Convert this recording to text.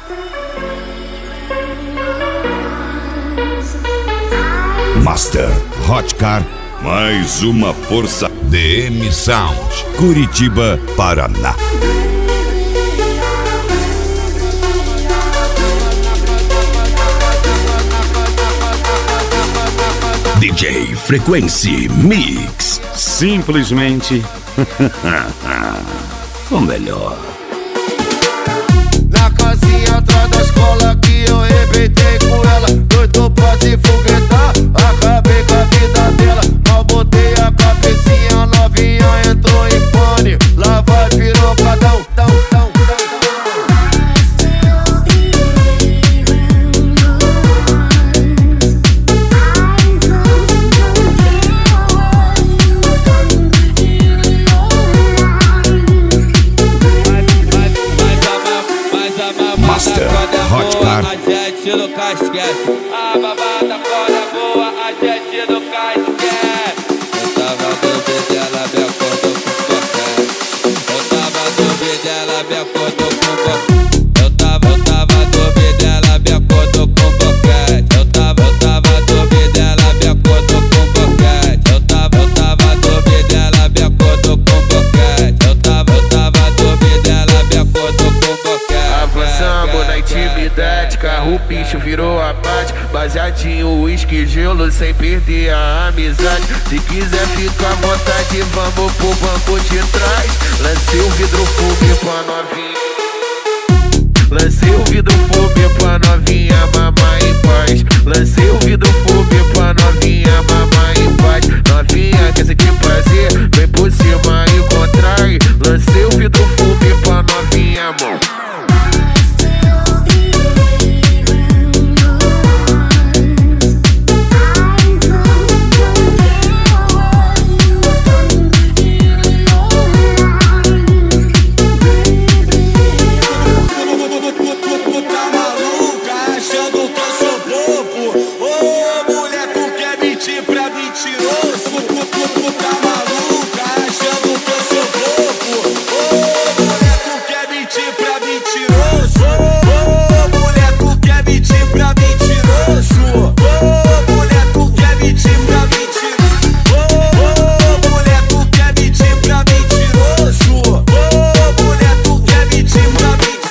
Master Hotcar, mais uma força. DM Sound, Curitiba, Paraná. DJ Frequency Mix. Simplesmente o melhor. Na casinha atrás da escola que eu arrebentei com ela. Doido pra se foguetar, acabei com a vida dela. Mal botei a cabecinha, novinha entrou em pane. Lá vai pirocadão, tão, tão, tão. Master Hotcar. A gente nunca esquece. A babada quando é boa, a gente nunca esquece. Eu tava no vídeo, ela me acordou com boquete. Eu tava no vídeo, ela me acordou com boquete. Eu tava no vídeo, ela me acordou com boquete. Eu tava no vídeo, ela me acordou com boquete. Eu tava no vídeo, ela me acordou com boquete. Eu tava no vídeo, ela me acordou com boquete. Avançamos na intimidade, carro o bicho virou a parte. Baseadinho, uísque, gelo, sem perder a amizade. Se quiser ficar à vontade, vamos pro banco de trás. Lancei o vidro fumê pra novinha. Lancei o vidro fumê pra novinha, mamar em paz. Lancei o vidro fumê pra novinha, mamar em paz. Novinha quer sentir prazer, vem por cima e contrai. Lancei o vidro fumê